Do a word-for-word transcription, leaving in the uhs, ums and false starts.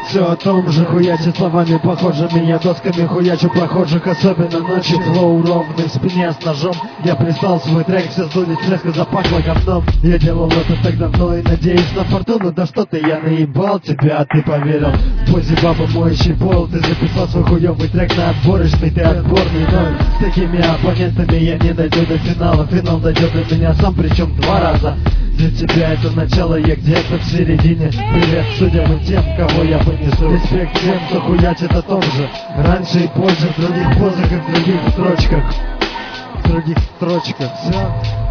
все о том же, хуячит словами похожими. Я досками хуячу прохожих, особенно ночью. Флоу ровный в спине с ножом. Я прислал свой трек, все сдулись, резко запахло говном. Я делал это так давно и надеюсь на фортуну. Да что ты, я наебал тебя, а ты поверил. В позе баба моющий пол. Ты записал свой хуёвый трек на отборочный, ты отборный ноль. С такими оппонентами я не дойду до финала. Финал дойдет до меня сам, причем два раза. Для тебя это начало, я где-то в середине. Привет судьям и тем, кого я понесу. Респект тем, кто хуячит о том же. Раньше и позже, в других позах и в других строчках. В других строчках, все.